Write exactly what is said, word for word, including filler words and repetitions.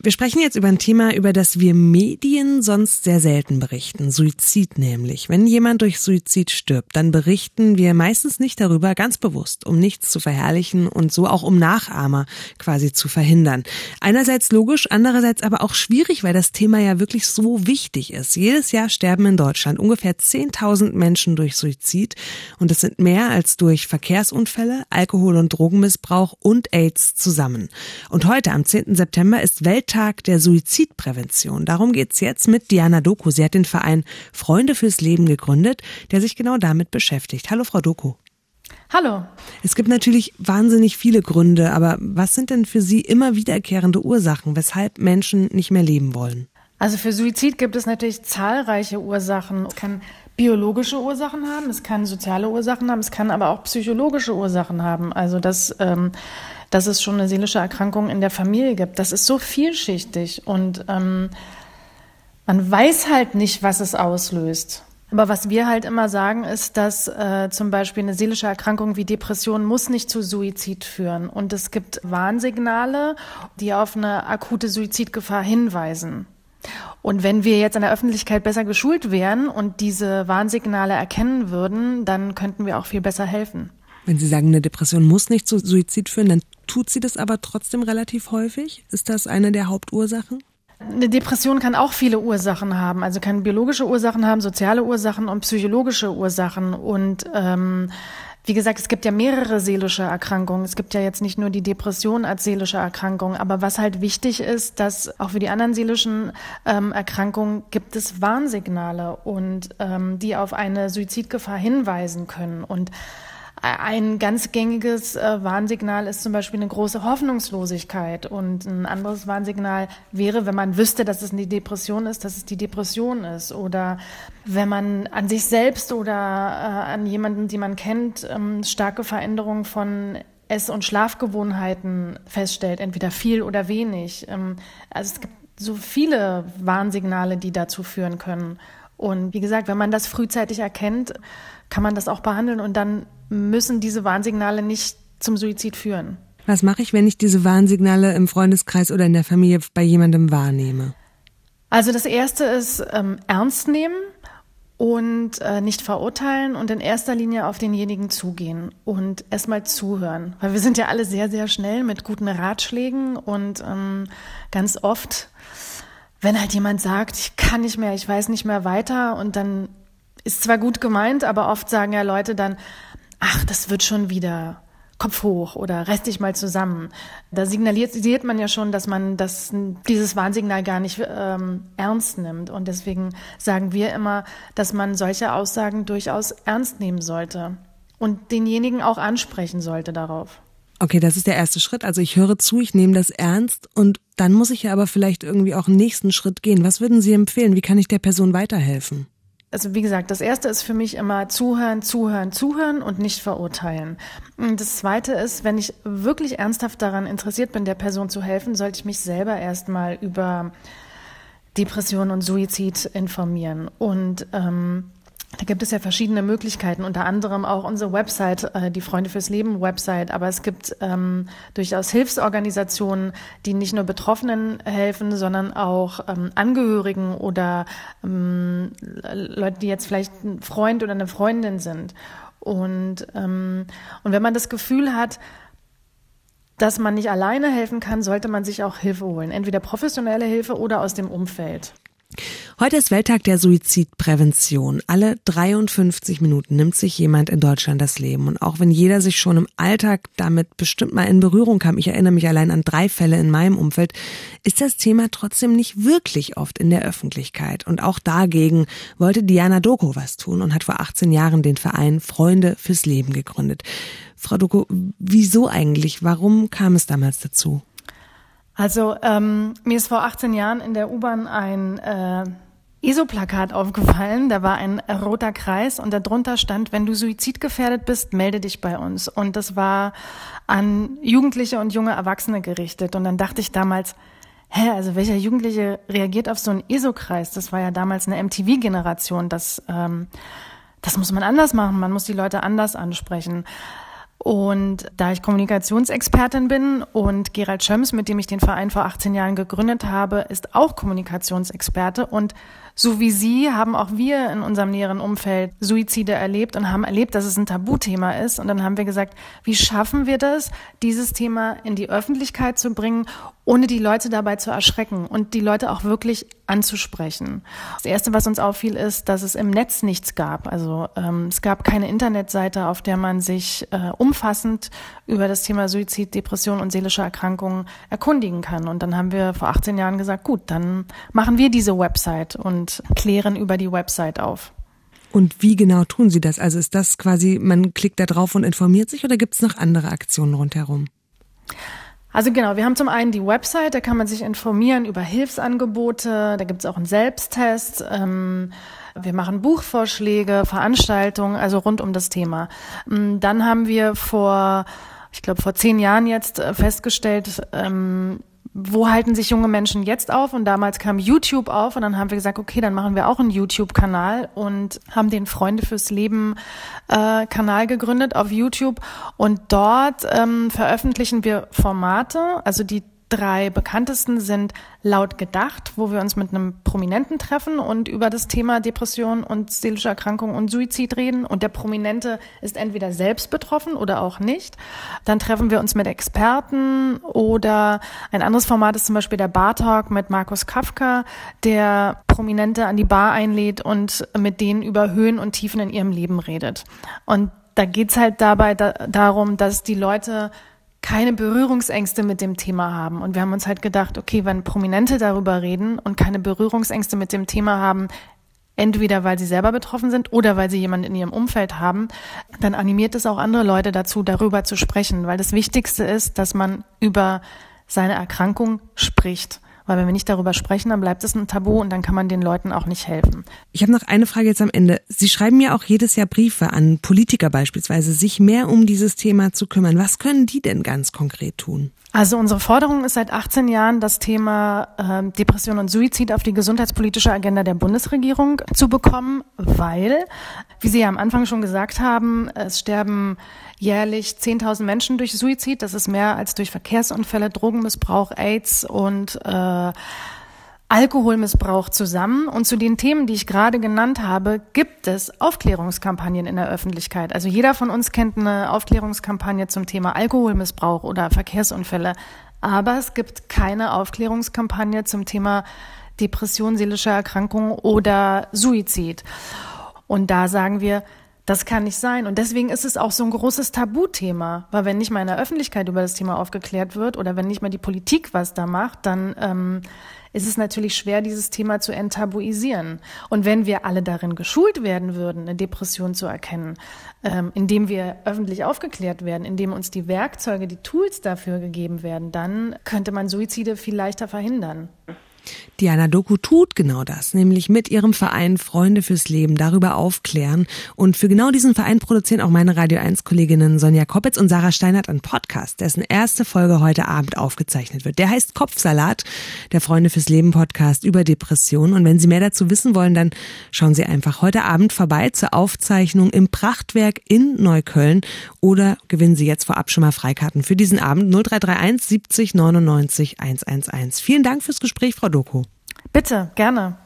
Wir sprechen jetzt über ein Thema, über das wir Medien sonst sehr selten berichten. Suizid nämlich. Wenn jemand durch Suizid stirbt, dann berichten wir meistens nicht darüber, ganz bewusst, um nichts zu verherrlichen und so auch um Nachahmer quasi zu verhindern. Einerseits logisch, andererseits aber auch schwierig, weil das Thema ja wirklich so wichtig ist. Jedes Jahr sterben in Deutschland ungefähr zehntausend Menschen durch Suizid und es sind mehr als durch Verkehrsunfälle, Alkohol- und Drogenmissbrauch und AIDS zusammen. Und heute, am zehnten September, ist Welttag der Suizidprävention. Darum geht's jetzt mit Diana Doku. Sie hat den Verein Freunde fürs Leben gegründet, der sich genau damit beschäftigt. Hallo, Frau Doku. Hallo. Es gibt natürlich wahnsinnig viele Gründe, aber was sind denn für Sie immer wiederkehrende Ursachen, weshalb Menschen nicht mehr leben wollen? Also für Suizid gibt es natürlich zahlreiche Ursachen. Es kann biologische Ursachen haben, es kann soziale Ursachen haben, es kann aber auch psychologische Ursachen haben. Also dass, ähm, dass es schon eine seelische Erkrankung in der Familie gibt. Das ist so vielschichtig und ähm, man weiß halt nicht, was es auslöst. Aber was wir halt immer sagen, ist, dass äh, zum Beispiel eine seelische Erkrankung wie Depression muss nicht zu Suizid führen. Und es gibt Warnsignale, die auf eine akute Suizidgefahr hinweisen. Und wenn wir jetzt in der Öffentlichkeit besser geschult wären und diese Warnsignale erkennen würden, dann könnten wir auch viel besser helfen. Wenn Sie sagen, eine Depression muss nicht zu Suizid führen, dann tut sie das aber trotzdem relativ häufig? Ist das eine der Hauptursachen? Eine Depression kann auch viele Ursachen haben, also kann biologische Ursachen haben, soziale Ursachen und psychologische Ursachen. Und ähm, wie gesagt, es gibt ja mehrere seelische Erkrankungen. Es gibt ja jetzt nicht nur die Depression als seelische Erkrankung. Aber was halt wichtig ist, dass auch für die anderen seelischen ähm, Erkrankungen gibt es Warnsignale und ähm, die auf eine Suizidgefahr hinweisen können. Und ein ganz gängiges äh, Warnsignal ist zum Beispiel eine große Hoffnungslosigkeit. Und ein anderes Warnsignal wäre, wenn man wüsste, dass es eine Depression ist, dass es die Depression ist. Oder wenn man an sich selbst oder äh, an jemanden, die man kennt, ähm, starke Veränderungen von Ess- und Schlafgewohnheiten feststellt, entweder viel oder wenig. Ähm, also es gibt so viele Warnsignale, die dazu führen können. Und wie gesagt, wenn man das frühzeitig erkennt, kann man das auch behandeln und dann müssen diese Warnsignale nicht zum Suizid führen. Was mache ich, wenn ich diese Warnsignale im Freundeskreis oder in der Familie bei jemandem wahrnehme? Also das Erste ist ähm, ernst nehmen und äh, nicht verurteilen und in erster Linie auf denjenigen zugehen und erstmal zuhören. Weil wir sind ja alle sehr, sehr schnell mit guten Ratschlägen und ähm, ganz oft, wenn halt jemand sagt, ich kann nicht mehr, ich weiß nicht mehr weiter und dann ist zwar gut gemeint, aber oft sagen ja Leute dann, ach, das wird schon wieder, Kopf hoch oder reiß dich mal zusammen. Da signalisiert man ja schon, dass man das, dieses Warnsignal gar nicht ähm, ernst nimmt. Und deswegen sagen wir immer, dass man solche Aussagen durchaus ernst nehmen sollte und denjenigen auch ansprechen sollte darauf. Okay, das ist der erste Schritt. Also ich höre zu, ich nehme das ernst und dann muss ich ja aber vielleicht irgendwie auch einen nächsten Schritt gehen. Was würden Sie empfehlen? Wie kann ich der Person weiterhelfen? Also wie gesagt, das Erste ist für mich immer zuhören, zuhören, zuhören und nicht verurteilen. Und das Zweite ist, wenn ich wirklich ernsthaft daran interessiert bin, der Person zu helfen, sollte ich mich selber erstmal über Depression und Suizid informieren. Und ähm, da gibt es ja verschiedene Möglichkeiten, unter anderem auch unsere Website, äh, die Freunde fürs Leben Website. Aber es gibt ähm, durchaus Hilfsorganisationen, die nicht nur Betroffenen helfen, sondern auch ähm, Angehörigen oder ähm, Leute, die jetzt vielleicht ein Freund oder eine Freundin sind. Und, ähm, und wenn man das Gefühl hat, dass man nicht alleine helfen kann, sollte man sich auch Hilfe holen. Entweder professionelle Hilfe oder aus dem Umfeld. Heute ist Welttag der Suizidprävention. Alle dreiundfünfzig Minuten nimmt sich jemand in Deutschland das Leben. Und auch wenn jeder sich schon im Alltag damit bestimmt mal in Berührung kam, ich erinnere mich allein an drei Fälle in meinem Umfeld, ist das Thema trotzdem nicht wirklich oft in der Öffentlichkeit. Und auch dagegen wollte Diana Doku was tun und hat vor achtzehn Jahren den Verein Freunde fürs Leben gegründet. Frau Doku, wieso eigentlich? Warum kam es damals dazu? Also ähm, mir ist vor achtzehn Jahren in der U-Bahn ein äh, E S O-Plakat aufgefallen. Da war ein roter Kreis und darunter stand, wenn du suizidgefährdet bist, melde dich bei uns. Und das war an Jugendliche und junge Erwachsene gerichtet. Und dann dachte ich damals, hä, also welcher Jugendliche reagiert auf so einen E S O-Kreis? Das war ja damals eine M T V-Generation. Das, ähm, das muss man anders machen. Man muss die Leute anders ansprechen. Und da ich Kommunikationsexpertin bin und Gerald Schöms, mit dem ich den Verein vor achtzehn Jahren gegründet habe, ist auch Kommunikationsexperte. Und so wie Sie haben auch wir in unserem näheren Umfeld Suizide erlebt und haben erlebt, dass es ein Tabuthema ist. Und dann haben wir gesagt, wie schaffen wir das, dieses Thema in die Öffentlichkeit zu bringen, ohne die Leute dabei zu erschrecken und die Leute auch wirklich anzusprechen. Das Erste, was uns auffiel, ist, dass es im Netz nichts gab. Also ähm, es gab keine Internetseite, auf der man sich äh, umfassend über das Thema Suizid, Depression und seelische Erkrankungen erkundigen kann. Und dann haben wir vor achtzehn Jahren gesagt, gut, dann machen wir diese Website und klären über die Website auf. Und wie genau tun Sie das? Also ist das quasi, man klickt da drauf und informiert sich oder gibt es noch andere Aktionen rundherum? Also genau, wir haben zum einen die Website, da kann man sich informieren über Hilfsangebote, da gibt es auch einen Selbsttest, ähm, wir machen Buchvorschläge, Veranstaltungen, also rund um das Thema. Dann haben wir vor, ich glaube vor zehn Jahren jetzt festgestellt, ähm, wo halten sich junge Menschen jetzt auf? Und damals kam YouTube auf und dann haben wir gesagt, okay, dann machen wir auch einen YouTube-Kanal und haben den Freunde fürs Leben äh, Kanal gegründet auf YouTube. Und dort ähm, veröffentlichen wir Formate, also die drei bekanntesten sind Laut gedacht, wo wir uns mit einem Prominenten treffen und über das Thema Depression und seelische Erkrankung und Suizid reden. Und der Prominente ist entweder selbst betroffen oder auch nicht. Dann treffen wir uns mit Experten oder ein anderes Format ist zum Beispiel der Bar Talk mit Markus Kafka, der Prominente an die Bar einlädt und mit denen über Höhen und Tiefen in ihrem Leben redet. Und da geht's halt dabei da, darum, dass die Leute keine Berührungsängste mit dem Thema haben. Und wir haben uns halt gedacht, okay, wenn Prominente darüber reden und keine Berührungsängste mit dem Thema haben, entweder weil sie selber betroffen sind oder weil sie jemanden in ihrem Umfeld haben, dann animiert es auch andere Leute dazu, darüber zu sprechen. Weil das Wichtigste ist, dass man über seine Erkrankung spricht. Weil wenn wir nicht darüber sprechen, dann bleibt es ein Tabu und dann kann man den Leuten auch nicht helfen. Ich habe noch eine Frage jetzt am Ende. Sie schreiben ja auch jedes Jahr Briefe an Politiker beispielsweise, sich mehr um dieses Thema zu kümmern. Was können die denn ganz konkret tun? Also unsere Forderung ist seit achtzehn Jahren, das Thema äh, Depression und Suizid auf die gesundheitspolitische Agenda der Bundesregierung zu bekommen, weil, wie Sie ja am Anfang schon gesagt haben, es sterben jährlich zehntausend Menschen durch Suizid. Das ist mehr als durch Verkehrsunfälle, Drogenmissbrauch, AIDS und äh, Alkoholmissbrauch zusammen. Und zu den Themen, die ich gerade genannt habe, gibt es Aufklärungskampagnen in der Öffentlichkeit. Also jeder von uns kennt eine Aufklärungskampagne zum Thema Alkoholmissbrauch oder Verkehrsunfälle. Aber es gibt keine Aufklärungskampagne zum Thema Depression, seelische Erkrankung oder Suizid. Und da sagen wir, das kann nicht sein. Und deswegen ist es auch so ein großes Tabuthema. Weil wenn nicht mal in der Öffentlichkeit über das Thema aufgeklärt wird oder wenn nicht mal die Politik was da macht, dann ähm, ist es natürlich schwer, dieses Thema zu enttabuisieren. Und wenn wir alle darin geschult werden würden, eine Depression zu erkennen, ähm, indem wir öffentlich aufgeklärt werden, indem uns die Werkzeuge, die Tools dafür gegeben werden, dann könnte man Suizide viel leichter verhindern. Diana Doku tut genau das, nämlich mit ihrem Verein Freunde fürs Leben darüber aufklären. Und für genau diesen Verein produzieren auch meine Radio eins Kolleginnen Sonja Koppitz und Sarah Steinert einen Podcast, dessen erste Folge heute Abend aufgezeichnet wird. Der heißt Kopfsalat, der Freunde fürs Leben Podcast über Depressionen. Und wenn Sie mehr dazu wissen wollen, dann schauen Sie einfach heute Abend vorbei zur Aufzeichnung im Prachtwerk in Neukölln oder gewinnen Sie jetzt vorab schon mal Freikarten für diesen Abend. null drei drei eins siebzig neunundneunzig hundertunelf. Vielen Dank fürs Gespräch, Frau Doku. Bitte, gerne.